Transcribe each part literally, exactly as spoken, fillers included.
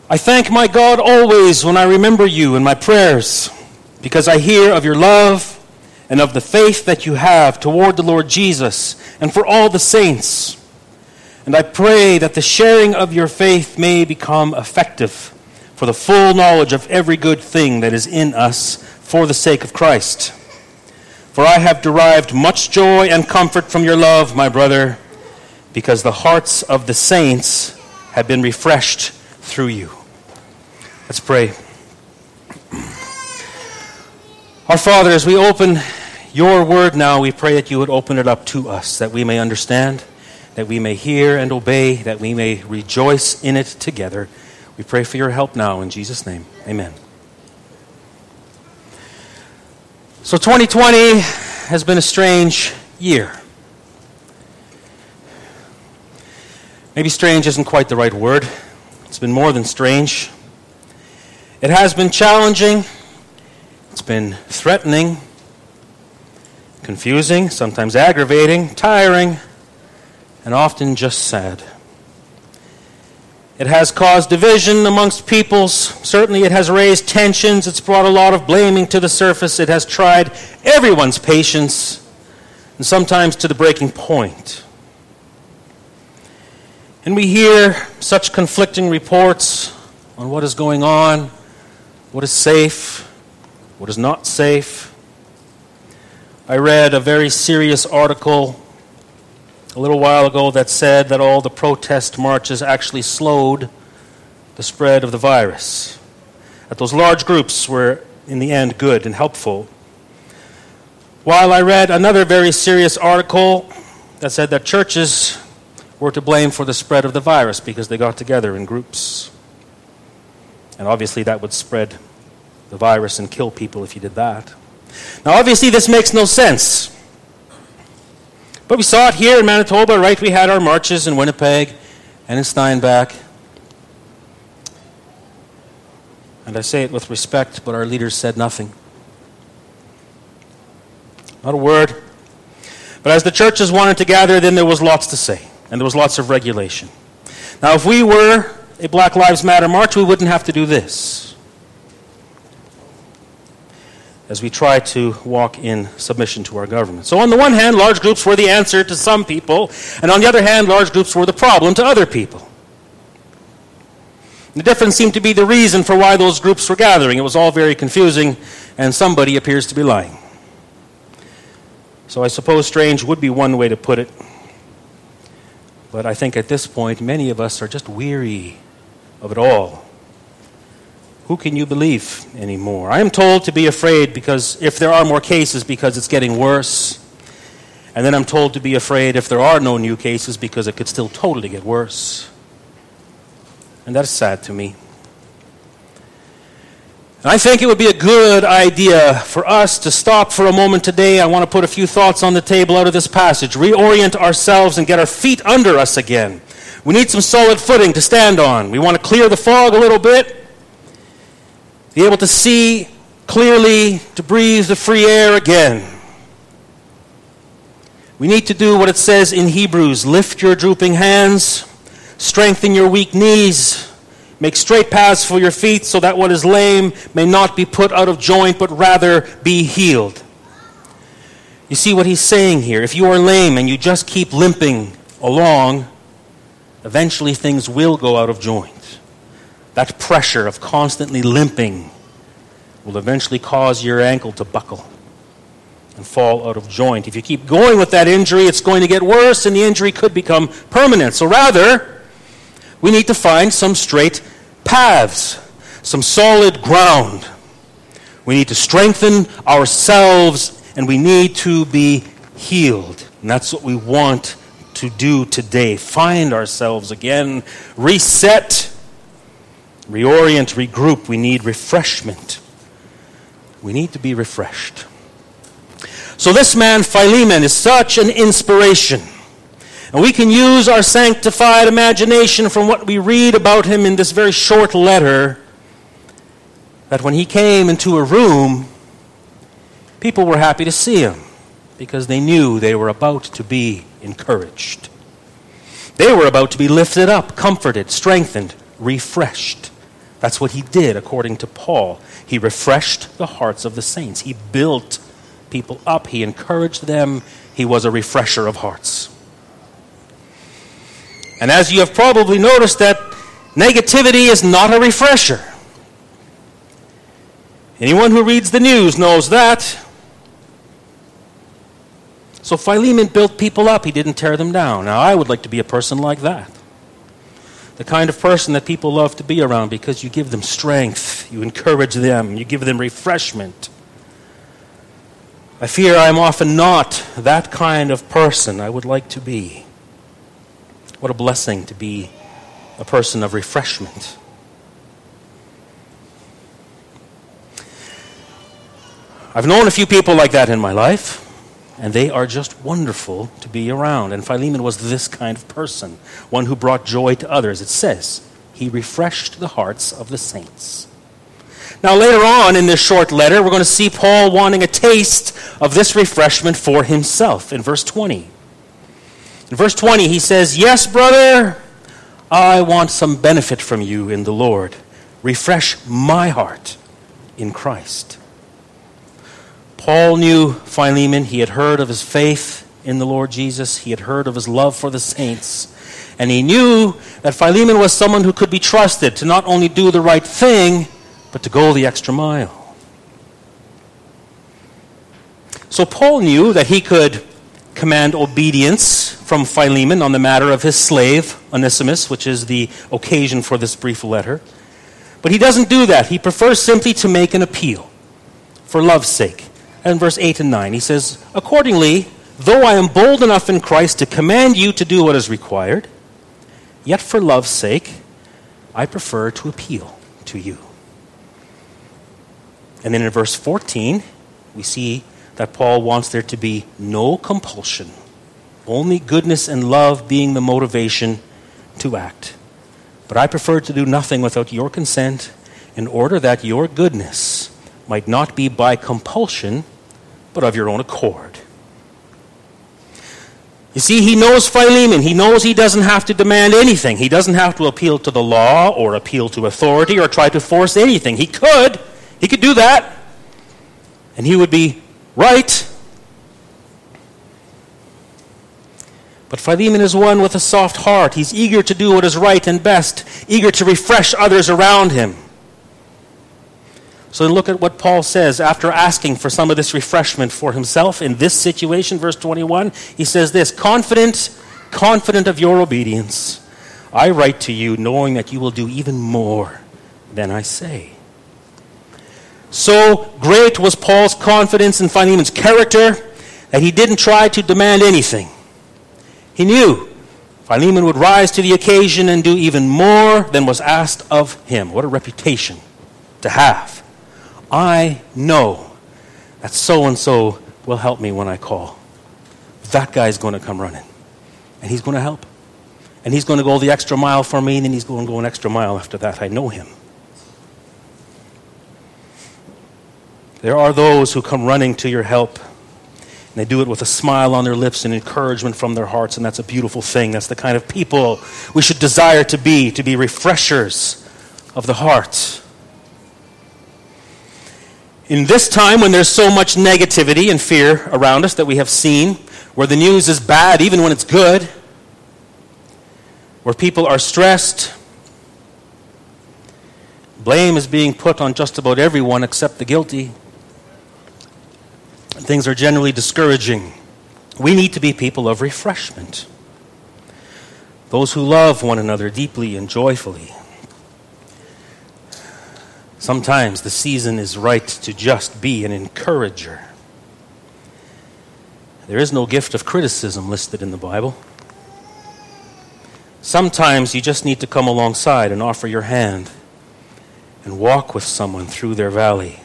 I thank my God always when I remember you in my prayers, because I hear of your love and of the faith that you have toward the Lord Jesus and for all the saints. And I pray that the sharing of your faith may become effective for the full knowledge of every good thing that is in us for the sake of Christ. For I have derived much joy and comfort from your love, my brother, because the hearts of the saints have been refreshed through you. Let's pray. Our Father, as we open your word now, we pray that you would open it up to us, that we may understand, that we may hear and obey, that we may rejoice in it together. We pray for your help now in Jesus' name. Amen. So twenty twenty has been a strange year. Maybe strange isn't quite the right word. It's been more than strange. It has been challenging. It's been threatening, confusing, sometimes aggravating, tiring, and often just sad. It has caused division amongst peoples. Certainly it has raised tensions. It's brought a lot of blaming to the surface. It has tried everyone's patience, and sometimes to the breaking point. And we hear such conflicting reports on what is going on, what is safe, what is not safe. I read a very serious article a little while ago that said that all the protest marches actually slowed the spread of the virus. That those large groups were, in the end, good and helpful. While I read another very serious article that said that churches were to blame for the spread of the virus because they got together in groups. And obviously that would spread the virus and kill people if you did that. Now obviously this makes no sense. But we saw it here in Manitoba, right? We had our marches in Winnipeg and in Steinbach. And I say it with respect, but our leaders said nothing. Not a word. But as the churches wanted to gather, then there was lots to say. And there was lots of regulation. Now if we were a Black Lives Matter march, we wouldn't have to do this. As we try to walk in submission to our government. So on the one hand, large groups were the answer to some people, and on the other hand, large groups were the problem to other people. The difference seemed to be the reason for why those groups were gathering. It was all very confusing, and somebody appears to be lying. So I suppose strange would be one way to put it. But I think at this point, many of us are just weary of it all. Who can you believe anymore? I am told to be afraid because if there are more cases because it's getting worse. And then I'm told to be afraid if there are no new cases because it could still totally get worse. And that is sad to me. And I think it would be a good idea for us to stop for a moment today. I want to put a few thoughts on the table out of this passage. Reorient ourselves and get our feet under us again. We need some solid footing to stand on. We want to clear the fog a little bit. Be able to see clearly, to breathe the free air again. We need to do what it says in Hebrews. Lift your drooping hands, strengthen your weak knees, make straight paths for your feet so that what is lame may not be put out of joint, but rather be healed. You see what he's saying here? If you are lame and you just keep limping along, eventually things will go out of joint. That pressure of constantly limping will eventually cause your ankle to buckle and fall out of joint. If you keep going with that injury, it's going to get worse and the injury could become permanent. So rather, we need to find some straight paths, some solid ground. We need to strengthen ourselves and we need to be healed. And that's what we want to do today. Find ourselves again, reset, reorient, regroup. We need refreshment. We need to be refreshed. So this man, Philemon, is such an inspiration. And we can use our sanctified imagination from what we read about him in this very short letter, that when he came into a room, people were happy to see him because they knew they were about to be encouraged. They were about to be lifted up, comforted, strengthened, refreshed. That's what he did, according to Paul. He refreshed the hearts of the saints. He built people up. He encouraged them. He was a refresher of hearts. And as you have probably noticed, that negativity is not a refresher. Anyone who reads the news knows that. So Philemon built people up. He didn't tear them down. Now, I would like to be a person like that. The kind of person that people love to be around because you give them strength, you encourage them, you give them refreshment. I fear I am often not that kind of person I would like to be. What a blessing to be a person of refreshment. I've known a few people like that in my life, and they are just wonderful to be around. And Philemon was this kind of person, one who brought joy to others. It says, he refreshed the hearts of the saints. Now later on in this short letter, we're going to see Paul wanting a taste of this refreshment for himself in verse twenty. In verse twenty, he says, yes, brother, I want some benefit from you in the Lord. Refresh my heart in Christ. Paul knew Philemon. He had heard of his faith in the Lord Jesus. He had heard of his love for the saints. And he knew that Philemon was someone who could be trusted to not only do the right thing, but to go the extra mile. So Paul knew that he could command obedience from Philemon on the matter of his slave, Onesimus, which is the occasion for this brief letter. But he doesn't do that. He prefers simply to make an appeal for love's sake. And verse eight and nine, he says, accordingly, though I am bold enough in Christ to command you to do what is required, yet for love's sake, I prefer to appeal to you. And then in verse fourteen, we see that Paul wants there to be no compulsion, only goodness and love being the motivation to act. But I prefer to do nothing without your consent, in order that your goodness might not be by compulsion, but of your own accord. You see, he knows Philemon. He knows he doesn't have to demand anything. He doesn't have to appeal to the law or appeal to authority or try to force anything. He could. He could do that. And he would be right. But Philemon is one with a soft heart. He's eager to do what is right and best, eager to refresh others around him. So look at what Paul says after asking for some of this refreshment for himself in this situation, verse twenty-one. He says this, confident, confident of your obedience, I write to you knowing that you will do even more than I say. So great was Paul's confidence in Philemon's character that he didn't try to demand anything. He knew Philemon would rise to the occasion and do even more than was asked of him. What a reputation to have. I know that so-and-so will help me when I call. That guy's going to come running. And he's going to help. And he's going to go the extra mile for me, and then he's going to go an extra mile after that. I know him. There are those who come running to your help. And they do it with a smile on their lips and encouragement from their hearts. And that's a beautiful thing. That's the kind of people we should desire to be, to be refreshers of the heart. In this time when there's so much negativity and fear around us that we have seen, where the news is bad even when it's good, where people are stressed, blame is being put on just about everyone except the guilty, things are generally discouraging. We need to be people of refreshment. Those who love one another deeply and joyfully. Sometimes the season is right to just be an encourager. There is no gift of criticism listed in the Bible. Sometimes you just need to come alongside and offer your hand and walk with someone through their valley.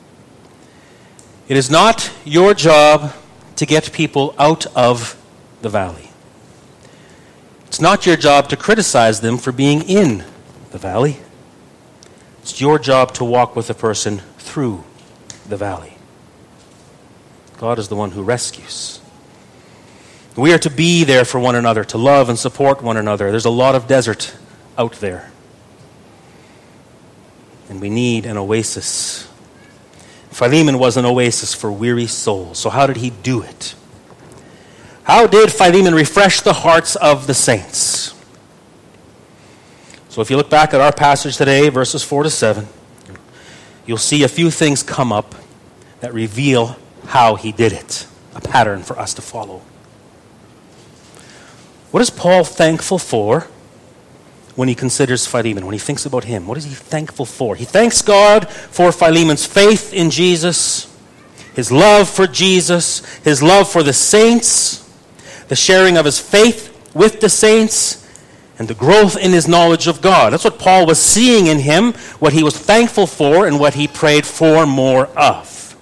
It is not your job to get people out of the valley. It's not your job to criticize them for being in the valley. It's your job to walk with a person through the valley. God is the one who rescues. We are to be there for one another, to love and support one another. There's a lot of desert out there. and we need an oasis. Philemon was an oasis for weary souls. So how did he do it? How did Philemon refresh the hearts of the saints? So if you look back at our passage today, verses four to seven, you'll see a few things come up that reveal how he did it. A pattern for us to follow. What is Paul thankful for when he considers Philemon, when he thinks about him? What is he thankful for? He thanks God for Philemon's faith in Jesus, his love for Jesus, his love for the saints, the sharing of his faith with the saints, and the growth in his knowledge of God. That's what Paul was seeing in him, what he was thankful for, and what he prayed for more of.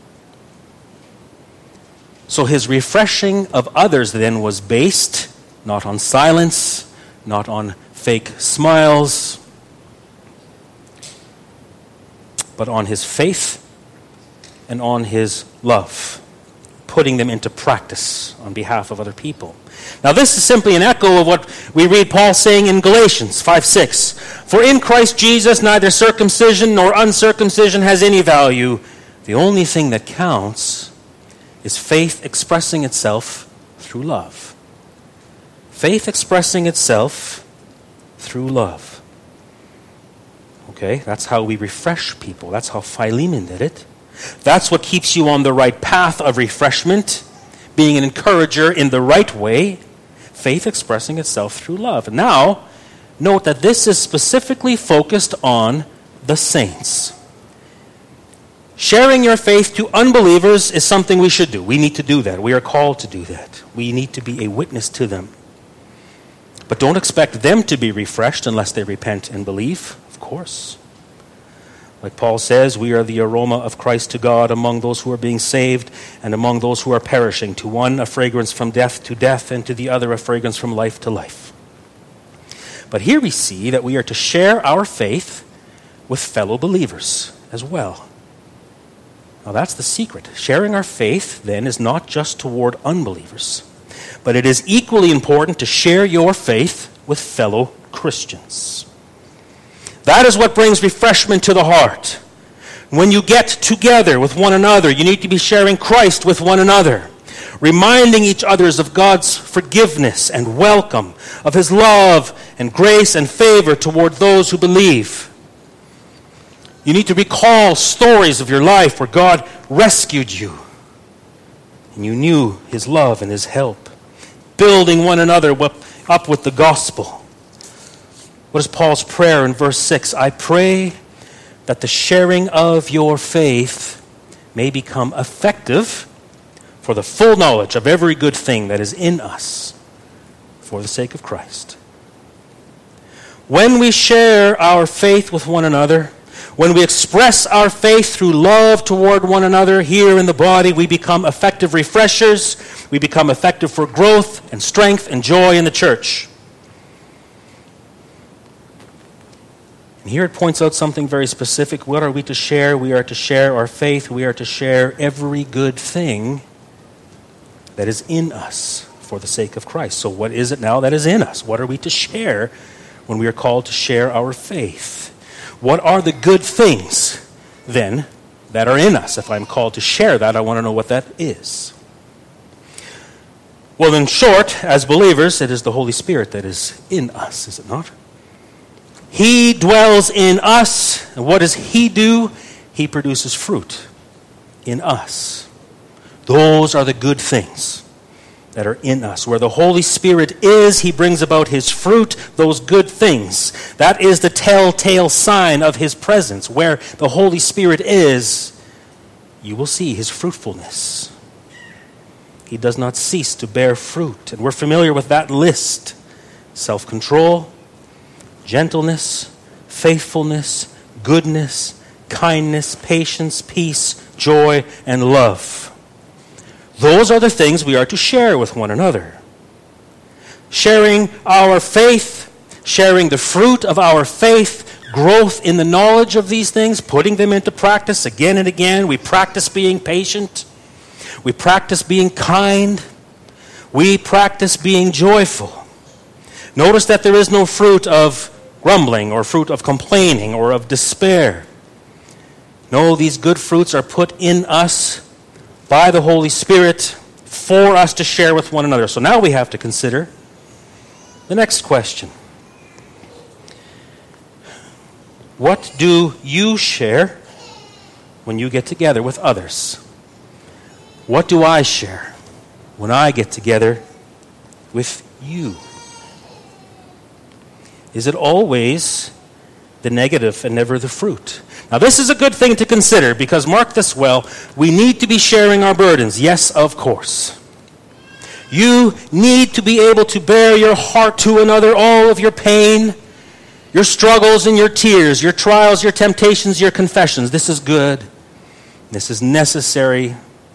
So his refreshing of others then was based not on silence, not on fake smiles, but on his faith and on his love, putting them into practice on behalf of other people. Now this is simply an echo of what we read Paul saying in Galatians five six. For in Christ Jesus neither circumcision nor uncircumcision has any value. The only thing that counts is faith expressing itself through love. Faith expressing itself through love. Okay, that's how we refresh people. That's how Philemon did it. That's what keeps you on the right path of refreshment, being an encourager in the right way, faith expressing itself through love. And now, note that this is specifically focused on the saints. Sharing your faith to unbelievers is something we should do. We need to do that. We are called to do that. We need to be a witness to them. But don't expect them to be refreshed unless they repent and believe, of course. Like Paul says, we are the aroma of Christ to God among those who are being saved and among those who are perishing. To one, a fragrance from death to death, and to the other, a fragrance from life to life. But here we see that we are to share our faith with fellow believers as well. Now that's the secret. Sharing our faith, then, is not just toward unbelievers, but it is equally important to share your faith with fellow Christians. That is what brings refreshment to the heart. When you get together with one another, you need to be sharing Christ with one another, reminding each other of God's forgiveness and welcome, of his love and grace and favor toward those who believe. You need to recall stories of your life where God rescued you and you knew his love and his help, building one another up with the gospel. What is Paul's prayer in verse six? I pray that the sharing of your faith may become effective for the full knowledge of every good thing that is in us for the sake of Christ. When we share our faith with one another, when we express our faith through love toward one another here in the body, we become effective refreshers. We become effective for growth and strength and joy in the church. And here it points out something very specific. What are we to share? We are to share our faith. We are to share every good thing that is in us for the sake of Christ. So what is it now that is in us? What are we to share when we are called to share our faith? What are the good things, then, that are in us? If I'm called to share that, I want to know what that is. Well, in short, as believers, it is the Holy Spirit that is in us, is it not? He dwells in us, and what does he do? He produces fruit in us. Those are the good things that are in us. Where the Holy Spirit is, he brings about his fruit, those good things. That is the telltale sign of his presence. Where the Holy Spirit is, you will see his fruitfulness. He does not cease to bear fruit. And we're familiar with that list. Self-control, gentleness, faithfulness, goodness, kindness, patience, peace, joy, and love. Those are the things we are to share with one another. Sharing our faith, sharing the fruit of our faith, growth in the knowledge of these things, putting them into practice again and again. We practice being patient. We practice being kind. We practice being joyful. Notice that there is no fruit of grumbling or fruit of complaining or of despair. No, these good fruits are put in us by the Holy Spirit for us to share with one another. So now we have to consider the next question. What do you share when you get together with others? What do I share when I get together with you? Is it always the negative and never the fruit? Now this is a good thing to consider, because mark this well, we need to be sharing our burdens. Yes, of course. You need to be able to bear your heart to another, all of your pain, your struggles and your tears, your trials, your temptations, your confessions. This is good. This is necessary.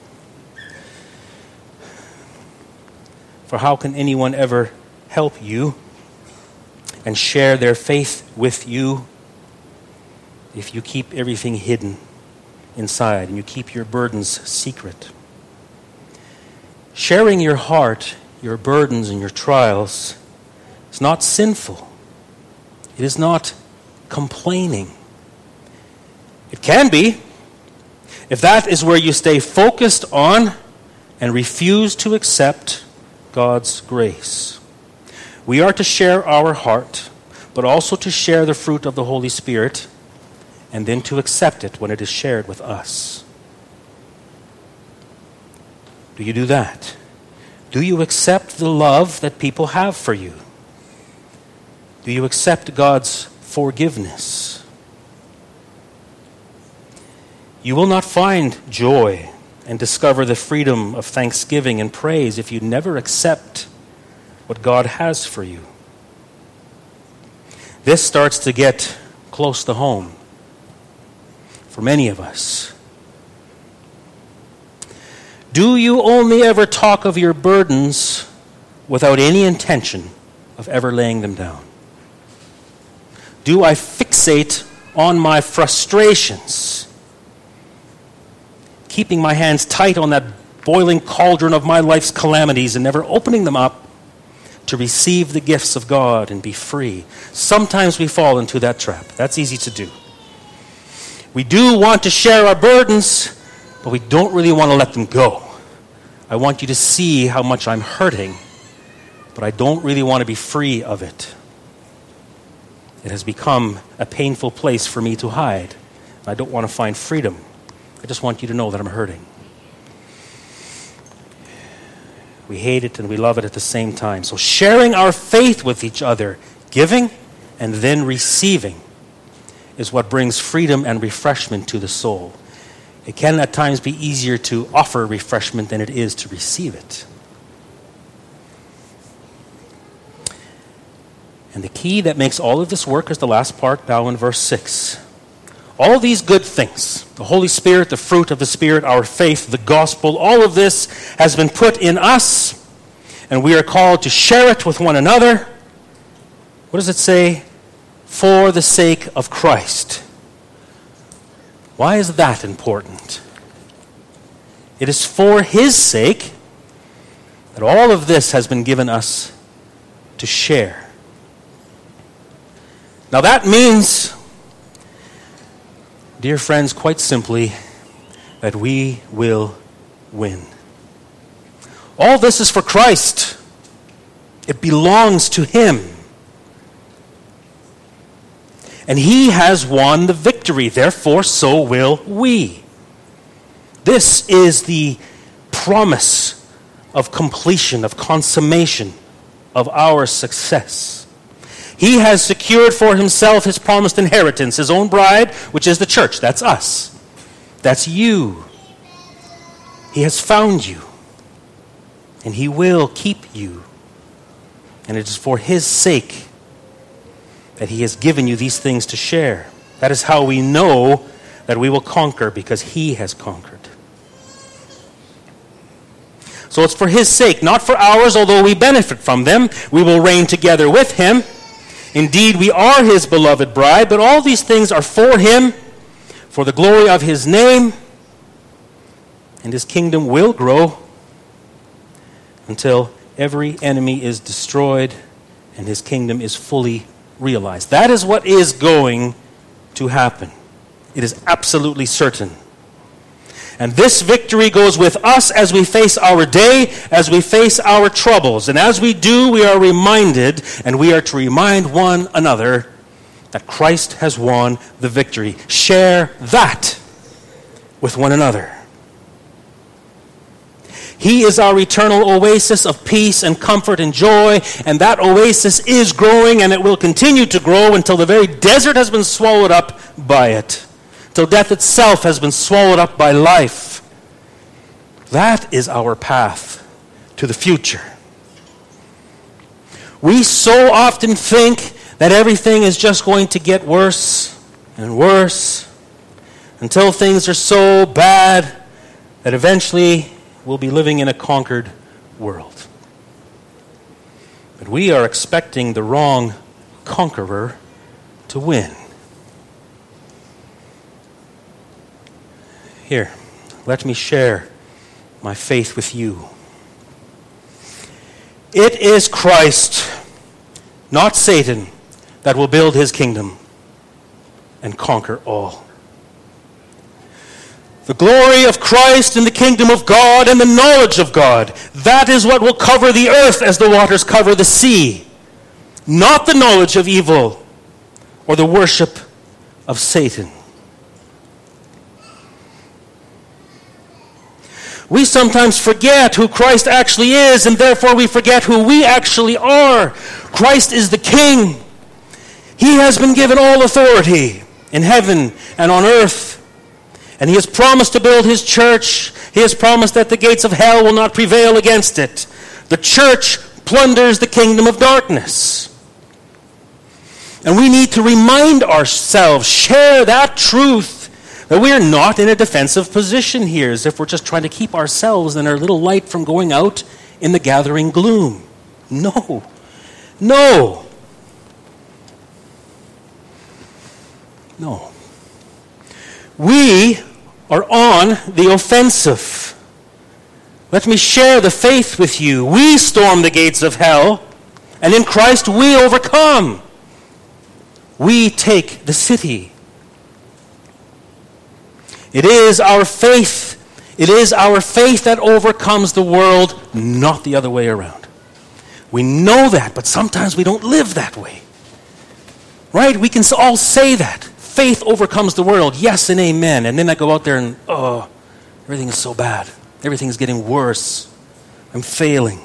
For how can anyone ever help you and share their faith with you if you keep everything hidden inside and you keep your burdens secret? Sharing your heart, your burdens, and your trials is not sinful. It is not complaining. It can be, if that is where you stay focused on and refuse to accept God's grace. We are to share our heart, but also to share the fruit of the Holy Spirit, and then to accept it when it is shared with us. Do you do that? Do you accept the love that people have for you? Do you accept God's forgiveness? You will not find joy and discover the freedom of thanksgiving and praise if you never accept what God has for you. This starts to get close to home for many of us. Do you only ever talk of your burdens without any intention of ever laying them down? Do I fixate on my frustrations, keeping my hands tight on that boiling cauldron of my life's calamities and never opening them up to receive the gifts of God and be free? Sometimes we fall into that trap. That's easy to do. We do want to share our burdens, but we don't really want to let them go. I want you to see how much I'm hurting, but I don't really want to be free of it. It has become a painful place for me to hide. I don't want to find freedom. I just want you to know that I'm hurting. We hate it and we love it at the same time. So sharing our faith with each other, giving and then receiving, is what brings freedom and refreshment to the soul. It can at times be easier to offer refreshment than it is to receive it. And the key that makes all of this work is the last part now in verse six. All these good things, the Holy Spirit, the fruit of the Spirit, our faith, the gospel, all of this has been put in us, and we are called to share it with one another. What does it say? For the sake of Christ. Why is that important? It is for His sake that all of this has been given us to share. Now that means, dear friends, quite simply, that we will win. All this is for Christ. It belongs to Him. And He has won the victory. Therefore, so will we. This is the promise of completion, of consummation of our success. He has secured for Himself His promised inheritance, His own bride, which is the church. That's us. That's you. He has found you. And He will keep you. And it is for His sake that He has given you these things to share. That is how we know that we will conquer, because He has conquered. So it's for His sake, not for ours, although we benefit from them. We will reign together with Him. Indeed, we are His beloved bride, but all these things are for Him, for the glory of His name, and His kingdom will grow until every enemy is destroyed and His kingdom is fully realized. That is what is going to happen. It is absolutely certain. And this victory goes with us as we face our day, as we face our troubles. And as we do, we are reminded, and we are to remind one another, that Christ has won the victory. Share that with one another. He is our eternal oasis of peace and comfort and joy, and that oasis is growing, and it will continue to grow until the very desert has been swallowed up by it, till death itself has been swallowed up by life. That is our path to the future. We so often think that everything is just going to get worse and worse until things are so bad that eventually we'll be living in a conquered world. But we are expecting the wrong conqueror to win. Here, let me share my faith with you. It is Christ, not Satan, that will build his kingdom and conquer all. The glory of Christ and the kingdom of God and the knowledge of God, that is what will cover the earth as the waters cover the sea. Not the knowledge of evil or the worship of Satan. We sometimes forget who Christ actually is, and therefore we forget who we actually are. Christ is the King. He has been given all authority in heaven and on earth. And he has promised to build his church. He has promised that the gates of hell will not prevail against it. The church plunders the kingdom of darkness. And we need to remind ourselves, share that truth, that we are not in a defensive position here, as if we're just trying to keep ourselves and our little light from going out in the gathering gloom. No. No. No. We are on the offensive. Let me share the faith with you. We storm the gates of hell, and in Christ we overcome. We take the city. It is our faith. It is our faith that overcomes the world, not the other way around. We know that, but sometimes we don't live that way. Right? We can all say that. Faith overcomes the world. Yes and amen. And then I go out there and, oh, everything is so bad. Everything is getting worse. I'm failing.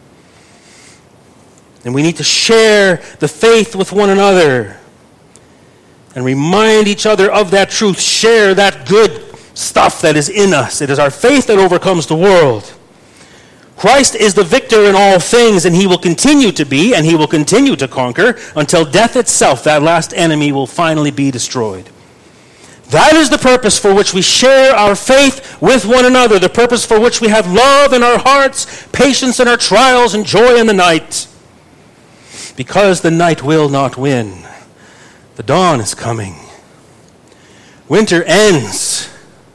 And we need to share the faith with one another and remind each other of that truth. Share that good stuff that is in us. It is our faith that overcomes the world. Christ is the victor in all things, and he will continue to be, and he will continue to conquer until death itself, that last enemy, will finally be destroyed. That is the purpose for which we share our faith with one another, the purpose for which we have love in our hearts, patience in our trials, and joy in the night. Because the night will not win. The dawn is coming. Winter ends.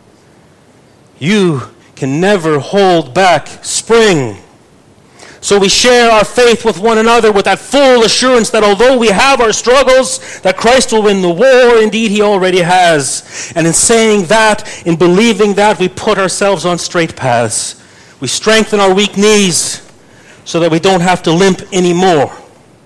You can never hold back spring. So we share our faith with one another with that full assurance that although we have our struggles, that Christ will win the war. Indeed, he already has. And in saying that, in believing that, we put ourselves on straight paths. We strengthen our weak knees so that we don't have to limp anymore.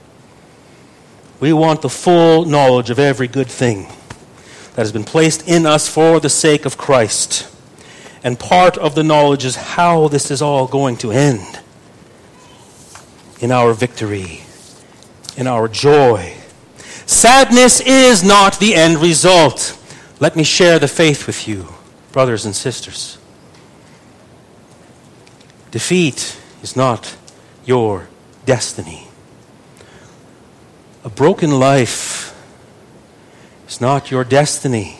We want the full knowledge of every good thing that has been placed in us for the sake of Christ. And part of the knowledge is how this is all going to end. In our victory, in our joy. Sadness is not the end result. Let me share the faith with you, brothers and sisters. Defeat is not your destiny. A broken life is not your destiny.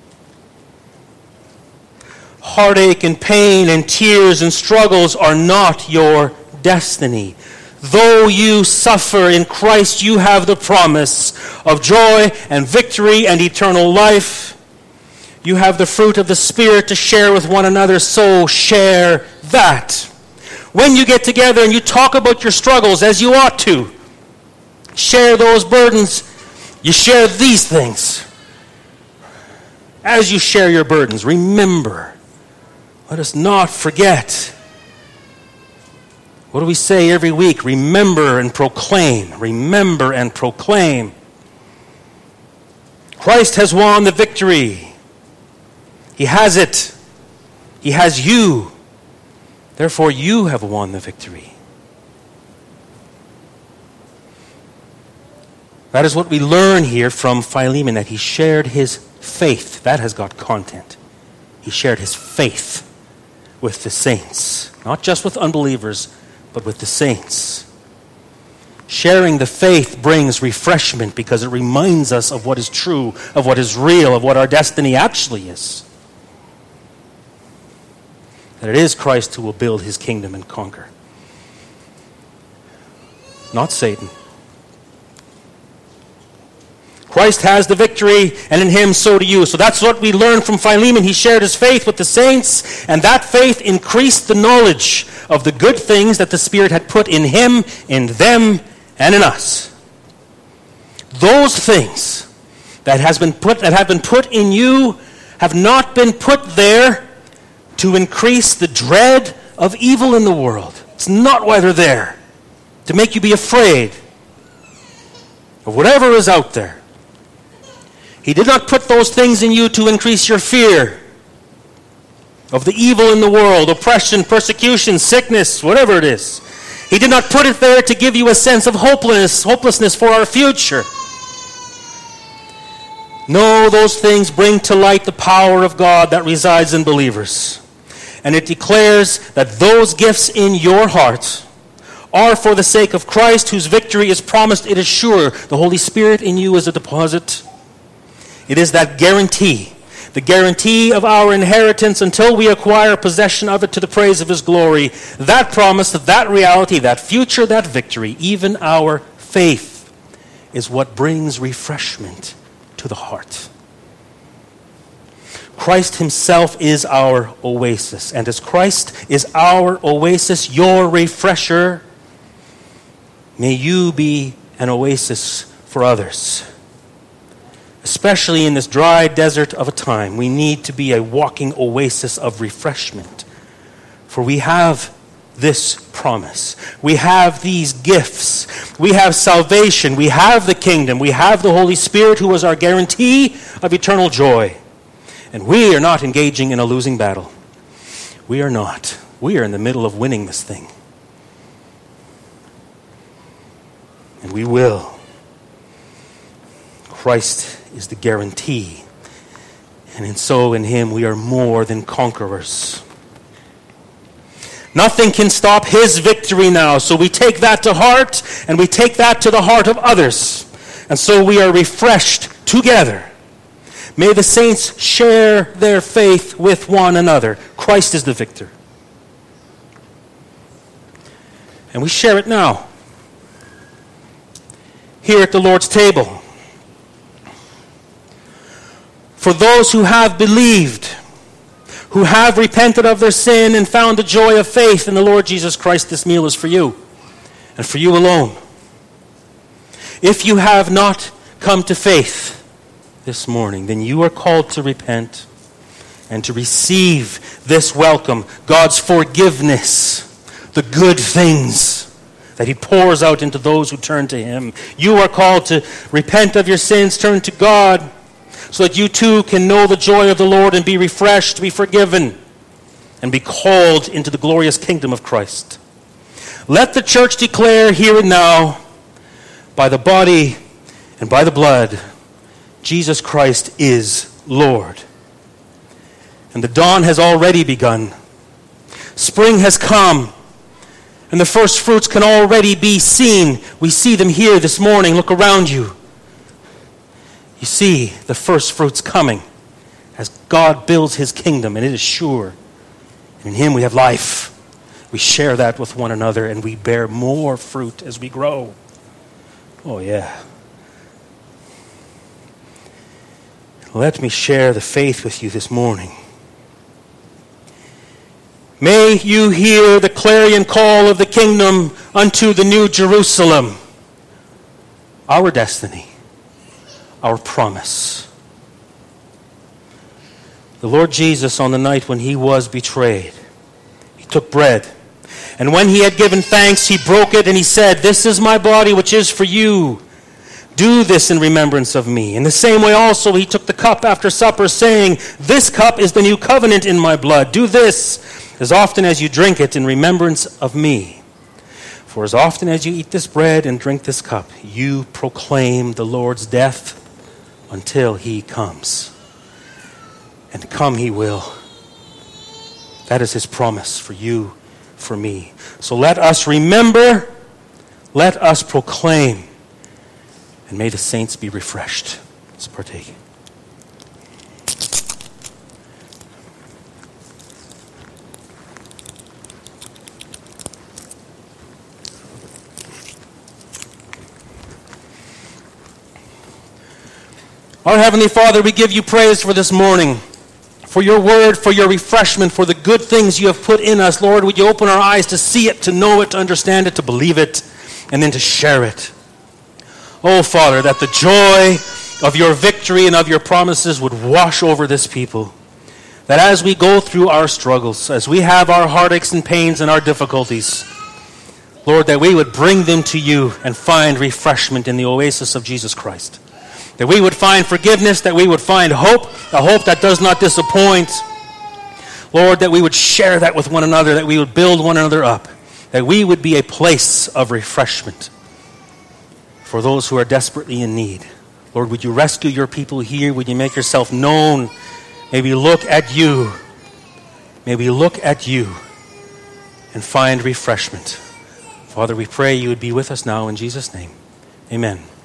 Heartache and pain and tears and struggles are not your destiny. Though you suffer in Christ, you have the promise of joy and victory and eternal life. You have the fruit of the Spirit to share with one another, so share that. When you get together and you talk about your struggles, as you ought to, share those burdens. You share these things. as you share your burdens, remember. Let us not forget. What do we say every week? Remember and proclaim. Remember and proclaim. Christ has won the victory. He has it. He has you. Therefore, you have won the victory. That is what we learn here from Philemon, that he shared his faith. That has got content. He shared his faith with the saints. Not just with unbelievers, but with the saints. Sharing the faith brings refreshment because it reminds us of what is true, of what is real, of what our destiny actually is. That it is Christ who will build his kingdom and conquer. Not Satan. Christ has the victory, and in him so do you. So that's what we learn from Philemon. He shared his faith with the saints, and that faith increased the knowledge of the good things that the Spirit had put in him, in them, and in us. Those things that has been put that have been put in you have not been put there to increase the dread of evil in the world. It's not why they're there. To make you be afraid of whatever is out there. He did not put those things in you to increase your fear of the evil in the world, oppression, persecution, sickness, whatever it is. He did not put it there to give you a sense of hopelessness, hopelessness for our future. No, those things bring to light the power of God that resides in believers. And it declares that those gifts in your heart are for the sake of Christ, whose victory is promised, it is sure. The Holy Spirit in you is a deposit. It is that guarantee, the guarantee of our inheritance until we acquire possession of it to the praise of his glory. That promise, that reality, that future, that victory, even our faith, is what brings refreshment to the heart. Christ himself is our oasis. And as Christ is our oasis, your refresher, may you be an oasis for others. Especially in this dry desert of a time, we need to be a walking oasis of refreshment. For we have this promise. We have these gifts. We have salvation. We have the kingdom. We have the Holy Spirit, who is our guarantee of eternal joy. And we are not engaging in a losing battle. We are not. We are in the middle of winning this thing. And we will. Christ is the guarantee. And in so in him we are more than conquerors. Nothing can stop his victory now. So we take that to heart, and we take that to the heart of others. And so we are refreshed together. May the saints share their faith with one another. Christ is the victor. And we share it now. Here at the Lord's table. For those who have believed, who have repented of their sin and found the joy of faith in the Lord Jesus Christ, this meal is for you and for you alone. If you have not come to faith this morning, then you are called to repent and to receive this welcome, God's forgiveness, the good things that he pours out into those who turn to him. You are called to repent of your sins, turn to God, so that you too can know the joy of the Lord and be refreshed, be forgiven, and be called into the glorious kingdom of Christ. Let the church declare here and now, by the body and by the blood, Jesus Christ is Lord. And the dawn has already begun. Spring has come, and the first fruits can already be seen. We see them here this morning. Look around you. You see the first fruits coming as God builds his kingdom, and it is sure. And in him we have life. We share that with one another, and we bear more fruit as we grow. Oh, yeah. Let me share the faith with you this morning. May you hear the clarion call of the kingdom unto the new Jerusalem, our destiny, our promise. The Lord Jesus, on the night when he was betrayed, he took bread. And when he had given thanks, he broke it and he said, "This is my body which is for you. Do this in remembrance of me." In the same way also he took the cup after supper, saying, "This cup is the new covenant in my blood. Do this as often as you drink it in remembrance of me. For as often as you eat this bread and drink this cup, you proclaim the Lord's death until he comes." And come he will. That is his promise for you, for me. So let us remember, let us proclaim, and may the saints be refreshed. Let's partake. Our Heavenly Father, we give you praise for this morning, for your word, for your refreshment, for the good things you have put in us. Lord, would you open our eyes to see it, to know it, to understand it, to believe it, and then to share it. Oh, Father, that the joy of your victory and of your promises would wash over this people. That as we go through our struggles, as we have our heartaches and pains and our difficulties, Lord, that we would bring them to you and find refreshment in the oasis of Jesus Christ. That we would find forgiveness, that we would find hope, a hope that does not disappoint. Lord, that we would share that with one another, that we would build one another up, that we would be a place of refreshment for those who are desperately in need. Lord, would you rescue your people here? Would you make yourself known? May we look at you. May we look at you and find refreshment. Father, we pray you would be with us now in Jesus' name. Amen.